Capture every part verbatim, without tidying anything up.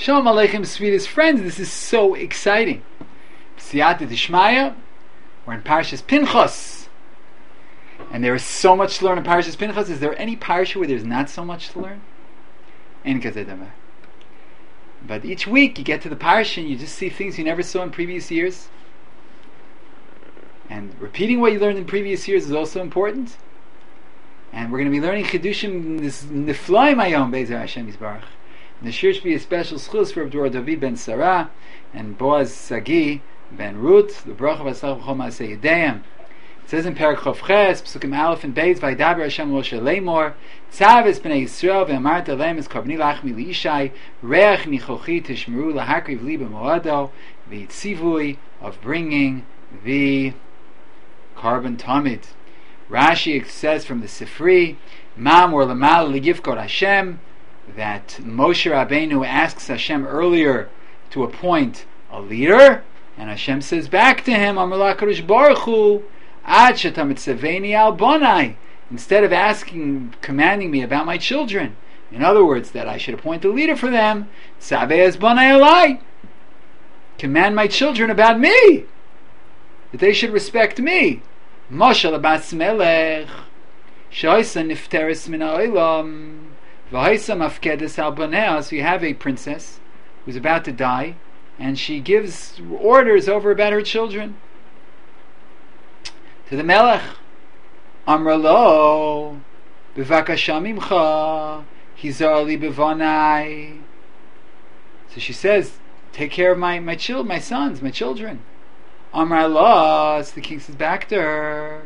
Shalom Aleichem, sweetest friends. This is so exciting. Siyata Dishmaya. We're in Parshas Pinchas, and there is so much to learn in Parshas Pinchas. Is there any parsha where there's not so much to learn? Ein kazeh davar. But each week you get to the parsha and you just see things you never saw in previous years. And repeating what you learned in previous years is also important. And we're going to be learning Chidushim this Niflaim Hayom Be'ezer Hashem Yisbarach. And there should be a special schus for Abdur David ben Sarah and Boaz Sagi ben Ruth, the Bracha V'Aslach V'Chol Ma'aseh Yedayim. It says in Perek Chof Ches, Pesukim Aleph and Beis, Vaydaber Hashem Moshe Lemor, Tzaves B'nei Yisrael Ve'amarta Lehem Es Kavni Lachmi Li'ishai, Reach Nichochi Tishmeru Lahakriv Li B'Moado, the Tzivui of bringing the carbon tamid. Rashi says from the Sifri, Mam or Lamal L'Yivkot Hashem, that Moshe Rabbeinu asks Hashem earlier to appoint a leader, and Hashem says back to him, Amar LaKadosh Baruch Hu, Ad Sheta Mitzaveni Al Bonai, instead of asking, commanding me about my children, in other words, that I should appoint a leader for them, Tzaveh Es Bonai Alai, command my children about me, that they should respect me. Moshe Labas Melech, Shoisa Nifteris Min Ha'olam, V'Haisa Mafkedes Al Bonea. So you have a princess who's about to die, and she gives orders over about her children to the Melech. Amra lo, B'vakasha Mimcha, Hizar li B'vanai. So she says, take care of my my children, my sons, my children. Amar Allah, so the king says back to her,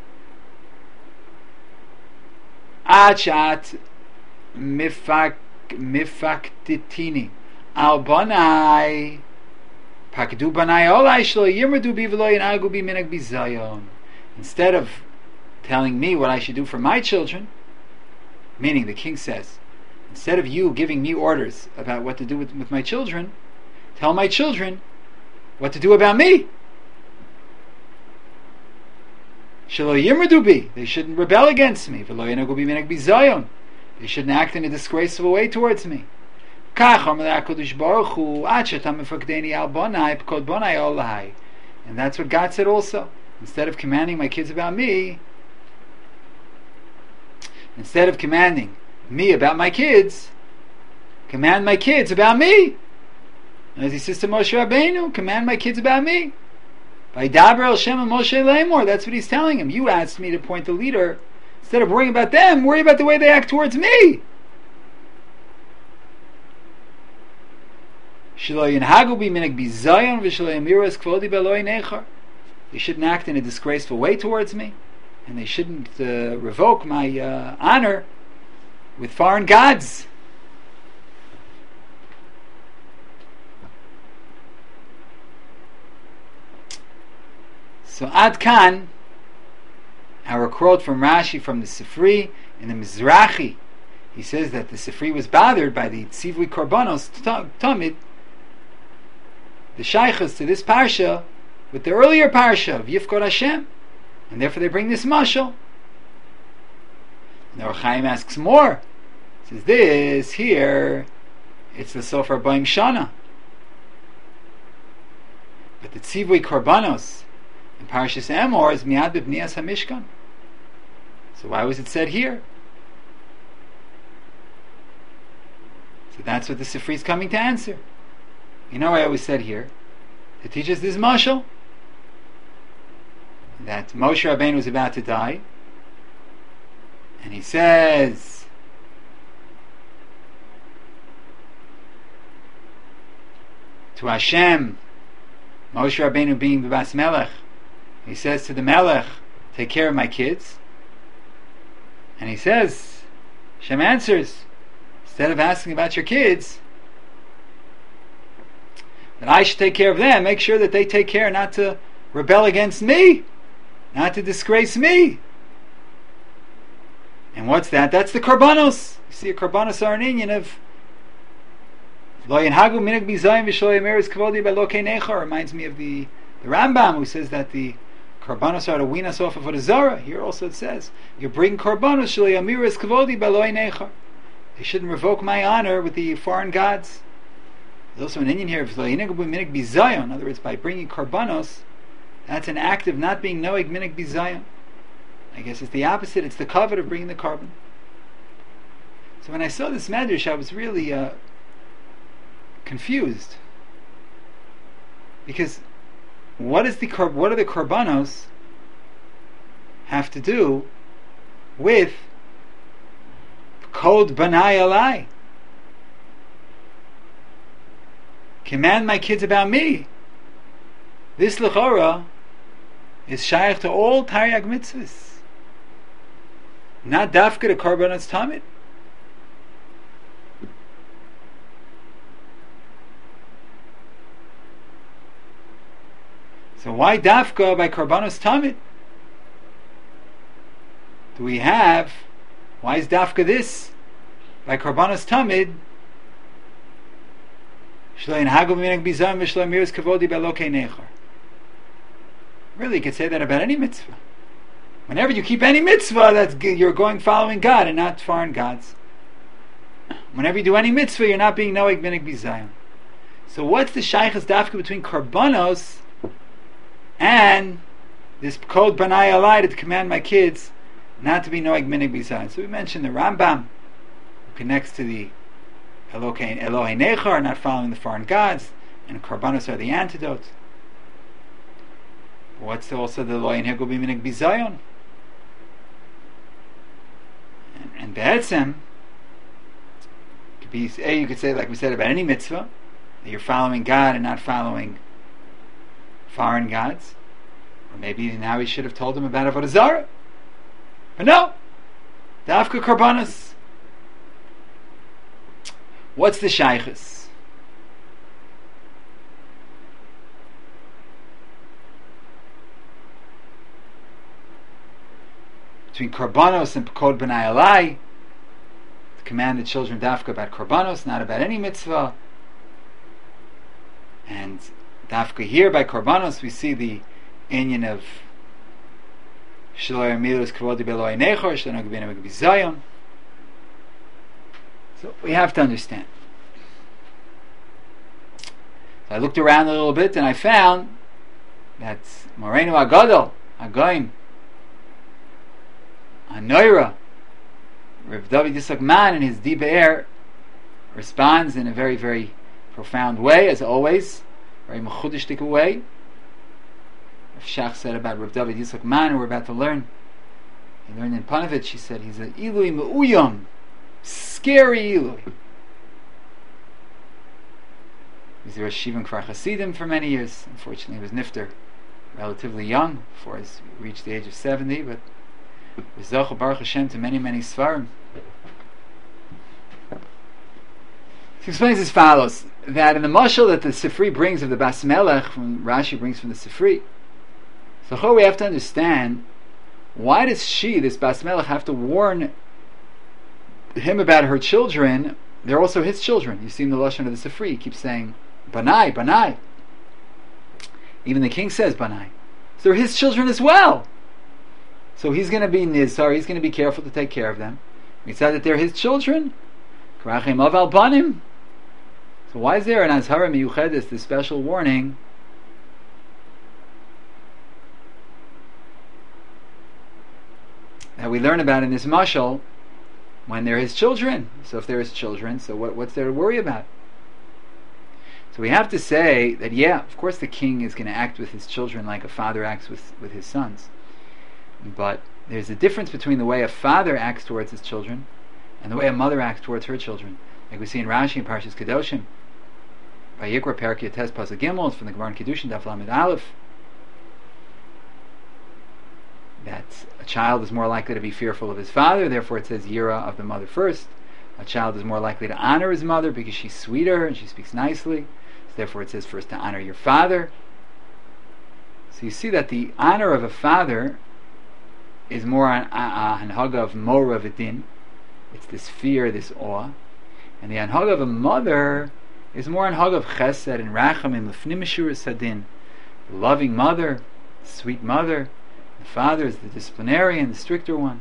Achat mifak mifaktitini al banai pakdu banai olai shlo yirmadu bi v'lo yinagu bi minag bizayon. Instead of telling me what I should do for my children, meaning the king says, instead of you giving me orders about what to do with, with my children, tell my children what to do about me. Shelo yirmadu bi, they shouldn't rebel against me. V'lo yinagu bi minag bizayon, they shouldn't act in a disgraceful way towards me. And that's what God said also. Instead of commanding my kids about me, instead of commanding me about my kids, command my kids about me. And as he says to Moshe Rabbeinu, command my kids about me. By Daber El Shem and Moshe Lemor, that's what he's telling him. You asked me to appoint the leader. Instead of worrying about them, worry about the way they act towards me. They shouldn't act in a disgraceful way towards me, and they shouldn't uh, revoke my uh, honor with foreign gods. So Ad Kan, our quote from Rashi from the Sifri in the Mizrahi, he says that the Sifri was bothered by the Tzivui Korbanos Tamid, the Shaykhs to this Parsha, with the earlier Parsha of Yifkot Hashem, and therefore they bring this mashal. And the Or Chaim asks more. He says this here, it's the Sofer Baim Shana, but the Tzivui Korbanos in Parshas Emor is Miad B'Bnias HaMishkan. So why was it said here? So that's what the Sifri is coming to answer. You know, I always said here to teach us this mashal, that Moshe Rabbeinu was about to die, and he says, to Hashem, Moshe Rabbeinu being the Bas Melech, he says to the Melech, take care of my kids. And he says, Hashem answers, instead of asking about your kids, that I should take care of them, make sure that they take care not to rebel against me, not to disgrace me. And what's that? That's the Korbanos. You see, a Korbanos are an Inyan of Lo Yenhagu Minag Bizayim V'Shlo Yemeres Kavodi B'Lo Keinecha. Reminds me of the, the Rambam, who says that the Korbanos are to wean us off of a Zara. Here also it says, you bring Korbanos Shlo Yemeres Kavodi B'Lo Keinecha. They shouldn't revoke my honor with the foreign gods. There's also an Indian here of minig bizayon. In other words, by bringing karbanos, that's an act of not being noeg minig bizayon. I guess it's the opposite. It's the covet of bringing the carbon. So when I saw this medrash, I was really uh, confused, because what is the what do the karbanos have to do with Kod Banai Alai? Command my kids about me. This lechora is shaykh to all Taryag mitzvahs, not dafka to karbanos tamid. So why dafka by karbanos tamid? Do we have? Why is dafka this by karbanos tamid? Really, you could say that about any mitzvah. Whenever you keep any mitzvah, that's you're going following God and not foreign gods. Whenever you do any mitzvah, you're not being noeg minig bizayon. So what's the shaychus dafka between karbanos and this code banai alai to command my kids not to be noeg minig bizayon? So we mentioned the Rambam, who connects to the Elohei Nechar, not following the foreign gods, and karbanos are the antidote. What's also the lo in hegel b'minig bizayon? And, and be'etzem, could be a you could say like we said about any mitzvah, that you're following God and not following foreign gods. Or maybe now he should have told them about avodah zarah. But no, dafka karbanos. What's the shaychus? Between karbanos and kod b'nai alai, to command the children dafka about karbanos, not about any mitzvah. And dafka here by karbanos, we see the inyan of shelo yamilus kavod beloy nechor shelo nagbeinu bizayon. So we have to understand. So I looked around a little bit and I found that Moreno Agadol, Agoim, Anoira, Rav David Yitzchak Man in his Di Be'er responds in a very, very profound way, as always, very mechudishtik way. Rav Shach said about Rav David Yitzchak Man, who we're about to learn. He learned in Panovich, he said he's an Ilui Me'uyam, scary Eloi. He was the Rosh Yeshiva in Kfar Hasidim for many years. Unfortunately, he was nifter relatively young before he reached the age of seventy, but was Zochah Baruch Hashem to many, many Svarim. He explains as follows, that in the mashal that the Sifri brings of the Bas Melech, from Rashi brings from the Sifri, so we have to understand, why does she, this Bas Melech, have to warn him about her children? They're also his children. You see in the Lashon of the Sifri, he keeps saying Banai, Banai. Even the king says Banai. So they're his children as well. So he's going to be Nizar, he's going to be careful to take care of them. He said that they're his children. Karachim of Albanim. So why is there an Azhara Miyuchedes, this special warning? That we learn about in this mashal, when they're his children. So if they're his children, so what, what's there to worry about? So we have to say that, yeah, of course the king is going to act with his children like a father acts with, with his sons. But there's a difference between the way a father acts towards his children and the way a mother acts towards her children. Like we see in Rashi and Parshas Kedoshim. By Yikra Perak Yates Pasuk Gimel, it's from the Gemara in Kedushin, Daf Lamed Aleph, that a child is more likely to be fearful of his father, therefore it says Yira of the mother first. A child is more likely to honor his mother because she's sweeter and she speaks nicely, so therefore it says first to honor your father. So you see that the honor of a father is more an anhaga of mora v'din. It's this fear, this awe. And the anhaga of a mother is more anhaga of chesed and rachamim, l'fnim meshura sadin. The loving mother, sweet mother. The father is the disciplinarian, the stricter one.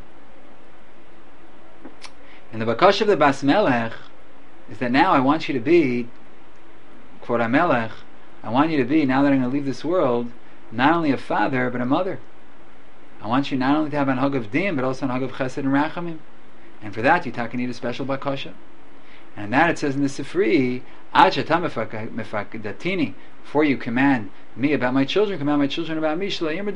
And the bakash of the Bas Melech is that now I want you to be Kvod HaMelech, I want you to be, now that I'm going to leave this world, not only a father, but a mother. I want you not only to have an hug of din, but also an hug of chesed and rachamim. And for that, you taka need a special bakasha. And that it says in the Sifri, Ad she'ata mefakdatini, before you command me about my children, command my children about me. In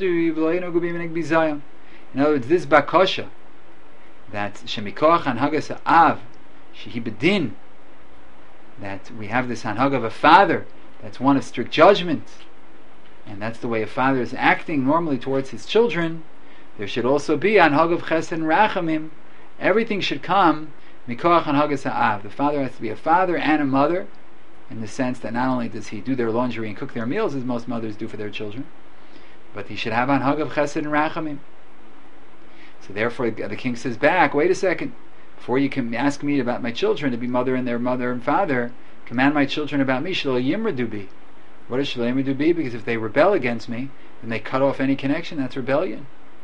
other words, this bakasha, that shemikoach anhagas ha'av, shehi bedin, that we have this anhag of a father, that's one of strict judgment, and that's the way a father is acting normally towards his children. There should also be anhag of chesed and rachamim. Everything should come mikoach anhagas ha'av. The father has to be a father and a mother, in the sense that not only does he do their laundry and cook their meals as most mothers do for their children, but he should have anhag of chesed and rachamim. So therefore the king says back, wait a second, before you can ask me about my children to be mother and their mother and father, command my children about me, shelo yimradu bi. What is shelo yimradu bi? Because if they rebel against me, then they cut off any connection, that's rebellion.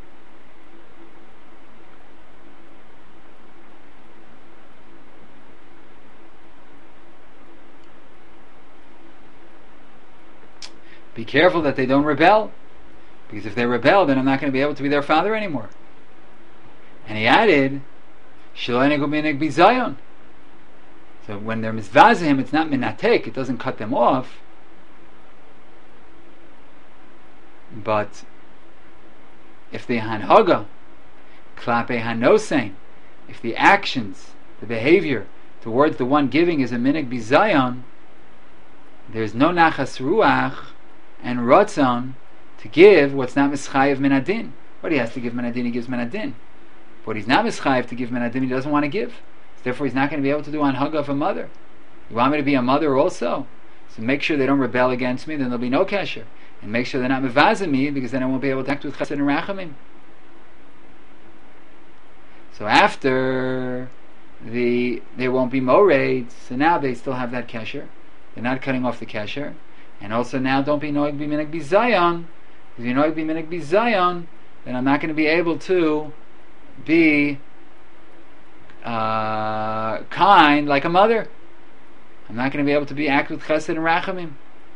Be careful that they don't rebel, because if they rebel, then I'm not going to be able to be their father anymore. And he added, so when they're mizvazim, it's not minatek, it doesn't cut them off, but if the hanhaga, klape hanosein, if the actions, the behavior towards the one giving is a minig bizayon, there's no nachas ruach and ratzon to give what's not mischayev minadin. What he has to give minadin, he gives minadin. But he's not mischayev to give minadin, he doesn't want to give. So therefore he's not going to be able to do anhaga of a mother. You want me to be a mother also? So make sure they don't rebel against me, then there'll be no kesher. And make sure they're not mevazim me, because then I won't be able to act with chesed and rachamim. So after the there won't be moraid, so now they still have that kesher. They're not cutting off the kesher. And also now don't be noig be minig bizayon. If you're noig be minig bizayon, then I'm not going to be able to be uh, kind like a mother. I'm not going to be able to be act with chesed and rachamim.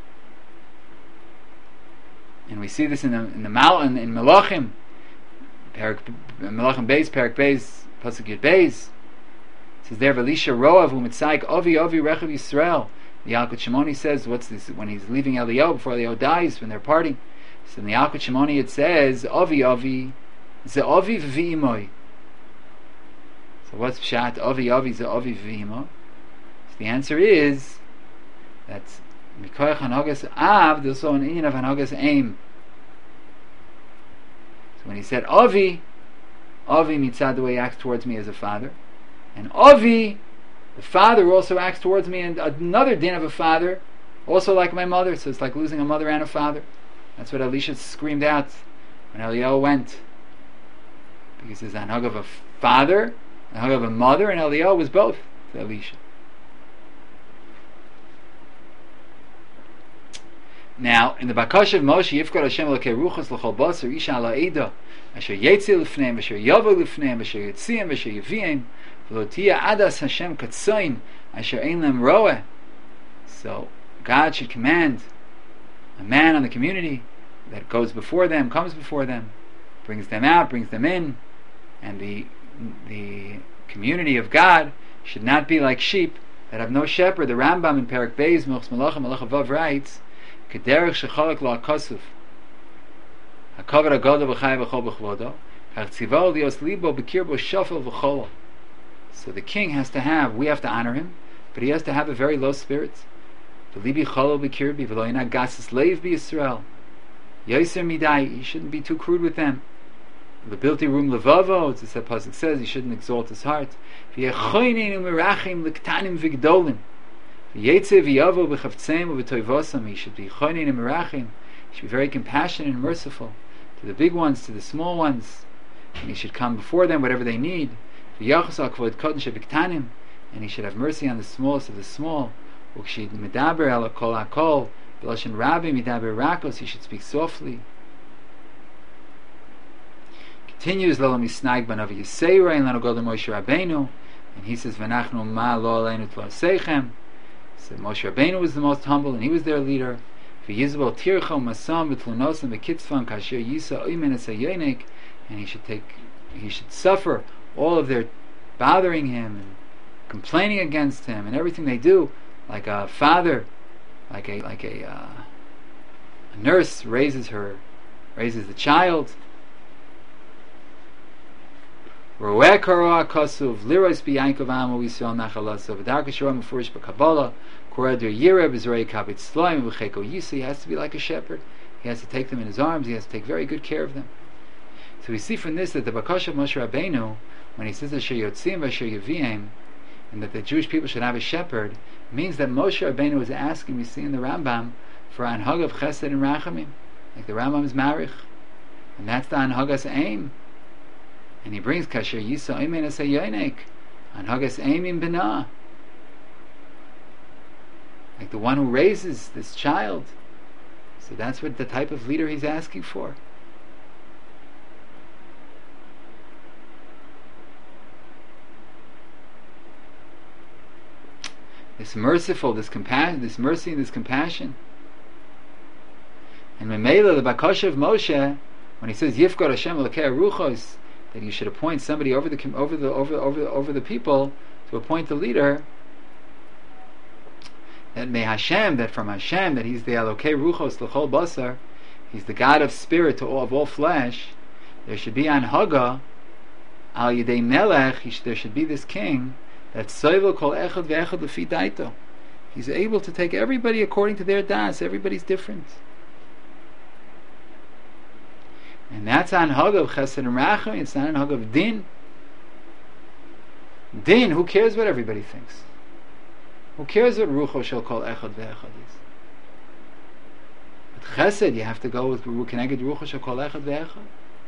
And we see this in the in the Mal in, in Melachim, Perak Melachim Beis, Perak Beis, Pasuk Yud Beis. It says there, V'lisha roav u'mitzaik ovi ovi rechav Yisrael. The Yalkut Shimoni says, what's this? When he's leaving Eliyahu, before Eliyahu dies, when they're parting. So in the Yalkut Shimoni it says, ovi ovi, ze ovi v'imoi. So what's pshat? Ovi ovi ze ovi v'imoi. So the answer is that's Mikoyach Hanogas Av, there's also an Indian of Hanogas Aim. So when he said Avi, Avi mitzad the way he acts towards me as a father, and Avi, the father also acts towards me, and another din of a father, also like my mother. So it's like losing a mother and a father. That's what Elisha screamed out when Eliyahu went, because there's an hug of a father, a hug of a mother, and Eliyahu was both to Elisha. Now, in the Bakash of Moshe, Yifkar Hashem Elokei Ruchos L'chol Basar Isha Ala Eida Asher Yetzi L'fneim Asher Yavo L'fneim Asher Yetziim Asher Yeviem V'lo Tia Adas Hashem Katzoin Asher Ein Lem Roeh. So God should command a man on the community that goes before them, comes before them, brings them out, brings them in, and the the community of God should not be like sheep that have no shepherd. The Rambam in Perak Beis Milchos Melachim Melech Vav writes, Kederech shechalak lo hakosuf hakavod hagadol v'chai v'chol b'chvodo kach tzivah lios libo b'kirbo shafel v'cholo. So the king has to have, we have to honor him, but he has to have a very low spirit. V'libi cholo b'kirbi v'lo yinag gasis leiv b'Yisrael yoser midai. He shouldn't be too crude with them. L'bilti rum levavo, as the pasuk says, he shouldn't exalt his heart. V'yechoinin u'merachim l'ktanim v'gdolim. He should be choinin and merachim. He should be very compassionate and merciful to the big ones, to the small ones, and he should come before them whatever they need. And he should have mercy on the smallest of the small. He should speak softly. Continues, and he says, So Moshe Rabbeinu was the most humble, and he was their leader. And he should take, he should suffer all of their bothering him and complaining against him and everything they do, like a father, like a like a, uh, a nurse raises her, raises the child. Roeh kara kasuv liros biyankov amo Yisrael nachalasav v'darka shram mefurish b'Kabbalah korader yireh b'zrei kabit sloim v'cheko yisa. He has to be like a shepherd. He has to take them in his arms. He has to take very good care of them. So we see from this that the Bakash of Moshe Rabbeinu, when he says Asher Yotzim v'Asher Yeviem, and that the Jewish people should have a shepherd, means that Moshe Rabbeinu is asking, we see in the Rambam, for Anhag of Chesed and Rachamim, like the Rambam is Marich, and that's the Anhagas aim. And he brings Kasher Yisa Oimen Asayonek, Anhagas aim in Binah, like the one who raises this child. So that's what the type of leader he's asking for. This merciful, this compassion, this mercy and this compassion. And Memela, the Bakasha of Moshe, when he says Yifkar Hashem Elokei Ruchos, that you should appoint somebody over the over the over over over the people to appoint the leader. That may Hashem, that from Hashem, that He's the Elokei Ruchos L'chol Basar, He's the God of spirit to all of all flesh. There should be Anhaga Al Yidei Melech. There should be this king. That Soivel Kol Echad Ve'echad Lefi Daito. He's able to take everybody according to their das. Everybody's different. And that's Anhag of Chesed and Racham. It's not Anhag of Din. Din, who cares what everybody thinks? Who cares what Rucho Shel Kol Echad Ve'echad is? But Chesed, you have to go with Keneged Rucho Shel Kol Echad Ve'echad.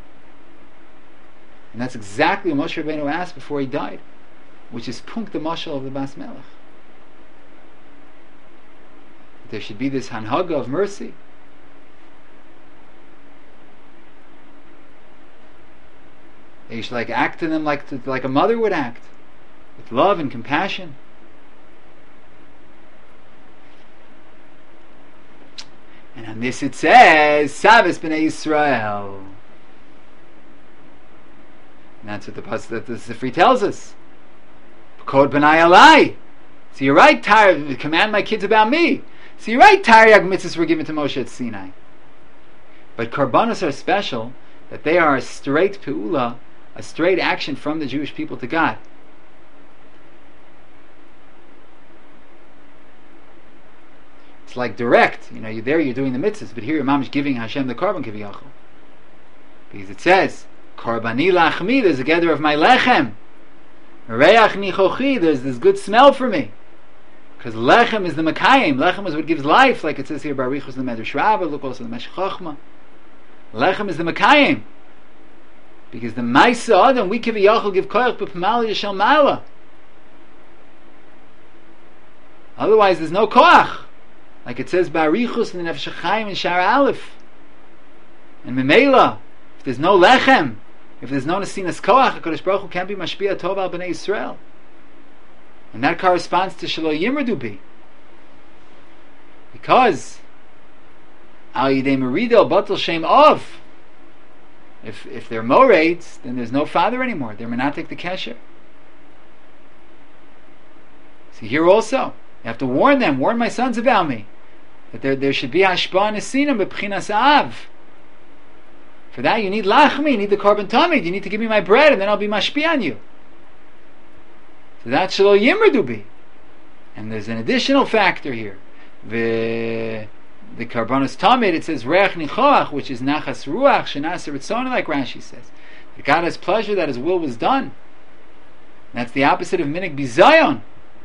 And that's exactly what Moshe Rabbeinu asked before he died, which is Punk the Mashal of the Bas Melech. There should be this Hanhaga of mercy. That you should like act to them like to, like a mother would act, with love and compassion. And on this it says, Savas B'nai Yisrael. And that's what the pasuk that the Sifri tells us. Kod B'nai Alai. So you're right, Tar, command my kids about me. So you're right, Taryag mitzvahs were given to Moshe at Sinai. But Karbanos are special, that they are a straight pe'ula, a straight action from the Jewish people to God. It's like direct, you know, you're there, you're doing the mitzvahs, but here your mom is giving Hashem the carbon kiviyachol. Because it says, Karbani lachmi, there's a gather of my lechem. Reach nichochi, there's this good smell for me. Because lechem is the makayim. Lechem is what gives life, like it says here, Barichus the Medrash Rabbah, look also the Meshech Chochmah. Lechem is the makayim. Because the Maisa Adam, we kiviyachol give koyach b'p'mal yishal ma'ala. Otherwise there's no koach. Like it says, Barichus in the Nefesh HaChaim in Shara Aleph. And Memela, if there's no lechem, if there's no Nesinas Koach, HaKadosh Baruch Hu can't be Mashpia Tov al B'nai Yisrael. And that corresponds to Shelo Yimradu Bi. Because Al Yidei Meridel Batal Shem Of. If if they're Moraids, then there's no father anymore. They're Menatek the Kesher. See here also, you have to warn them, warn my sons about me. That there, there should be Hashpah Nesinam B'Pchinas Av. For that you need lachmi, you need the carbon tamid, you need to give me my bread and then I'll be mashpi on you. So that's shelo yimradu bi. And there's an additional factor here. The the karbonos tamid, it says reach nichoach, which is nachas ruach, shenas ritzon, like Rashi says. That God has pleasure that His will was done. And that's the opposite of minik bizayon.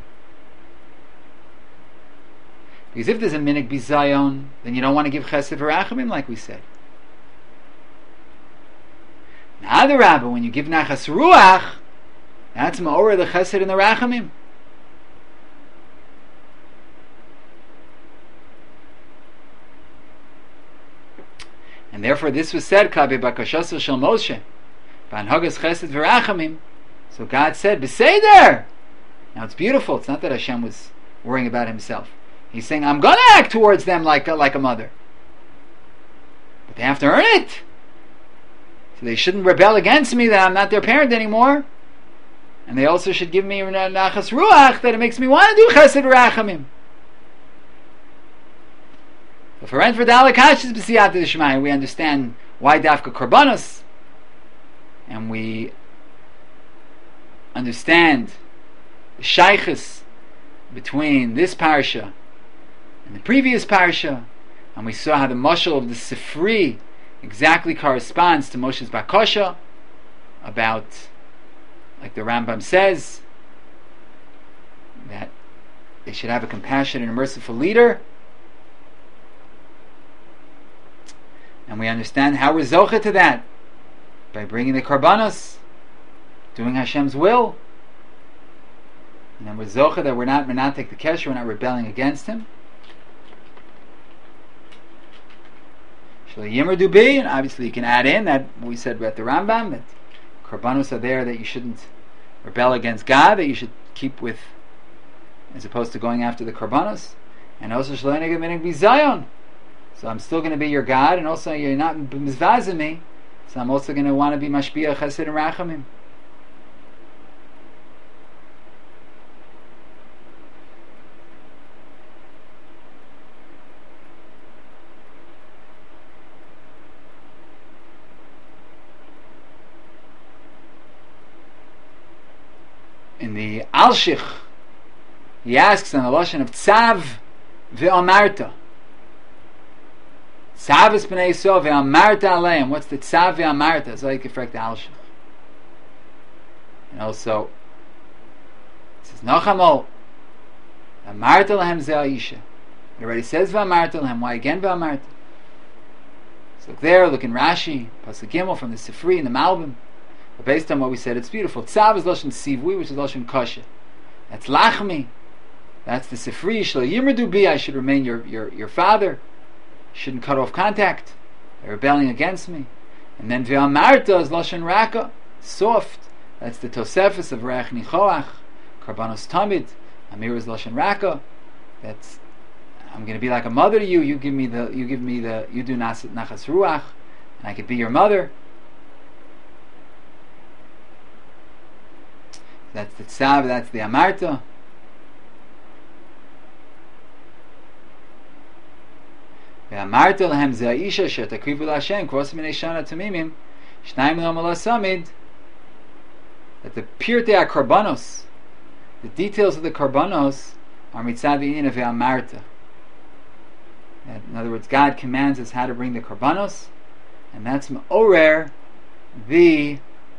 Because if there's a minik bizayon, then you don't want to give chesed v'rachamim, like we said. Now the Rabbah, when you give nachas ruach, that's ma'orah the chesed and the rachamim. And therefore this was said, Kabe bakashasa shel Moshe, v'anhagas chesed v'rachamim. So God said, B'seder! Now it's beautiful, it's not that Hashem was worrying about himself. He's saying, I'm going to act towards them like a, like a mother. But they have to earn it. So they shouldn't rebel against me that I'm not their parent anymore. And they also should give me nachas ruach that it makes me want to do chesed rachamim. So for Ren for Dalakashis b'siyata d'shmaya, we understand why dafka korbanos, and we understand the shaychus between this parsha and the previous parsha, and we saw how the mashal of the Sifri exactly corresponds to Moshe's bakasha about, like the Rambam says, that they should have a compassionate and merciful leader. And we understand how we're zocha to that by bringing the karbanos, doing Hashem's will. And then we're zocha that we're not menatek the kesher, we're not rebelling against Him. Shlo yimmer dubi, and obviously you can add in that we said at the Rambam that karbanos are there that you shouldn't rebel against God, that you should keep with, as opposed to going after the karbanos. And also shlo neged minig bizayon. So I'm still going to be your God, and also you're not mizvazing me, so I'm also going to want to be mashpia chesed and rachamim. In the Alshich, he asks on the lashon of tzav ve'amarta. Tzav b'nei Yisrael ve'amarta aleim. What's the tzav ve'amarta? So you can correct the Alshich. And also, it says Nachamol amarta lahem ze Aisha. It already says ve'amarta lahem. Why again ve'amarta? So look there, look in Rashi, Pasuk Gimel from the Sifri and the Malbim. But based on what we said, it's beautiful. Tzav is lashon sivui, which is lashon kasha. That's lachmi. That's the Sifri. Shlo yimrdu bi. I should remain your your your father. Shouldn't cut off contact. They're rebelling against me. And then ve'amarta is lashon raka, soft. That's the Tosefus of Reach Nichoach, Karbanos Tamid. Amir is lashon raka. That's, I'm going to be like a mother to you. You give me the, you give me the, you do nachas ruach, and I could be your mother. That's the tzav. That's the amarta. Ve'amarta lehem ze ha'isha asher takrivu l'Hashem k'vos minei shana tamimim shnayim lo mala samid. That the pirtei karbanos, the details of the karbanos, are mitzad v'inyan of ve'amarta. In other words, God commands us how to bring the karbanos, and that's ma'orer the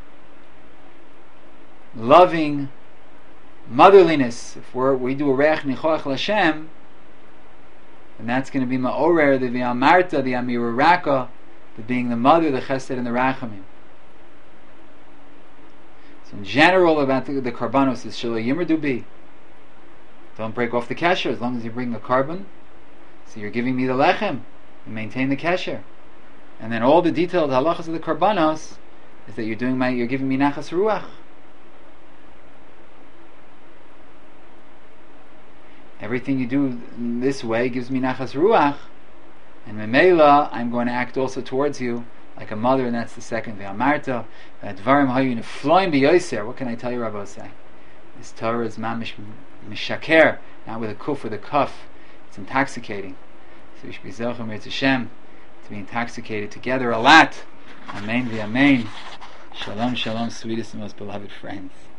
loving motherliness. If we're, we do a reach nichoach l'Hashem, and that's going to be ma'orer, the v'amarta, the amira raka, the being the mother, the chesed, and the rachamim. So in general about the, the karbanos is shelo yimrdu bi. Don't break off the kesher as long as you bring the carbon. So you're giving me the lechem, you maintain the kesher. And then all the detailed halachas of the karbanos is that you're doing my, you're giving me nachas ruach. Everything you do in this way gives me nachas ruach, and memela I'm going to act also towards you like a mother, and that's the second ve'amarta. Dvarim hayu nefloim b'yoser. What can I tell you, Rabbi say? This Torah is mamish mishaker, not with a kuf, with a kuf. It's intoxicating. So we should be zelchem Yirtzeh Hashem to be intoxicated together a lot. Amen v'amen. Shalom, shalom, sweetest and most beloved friends.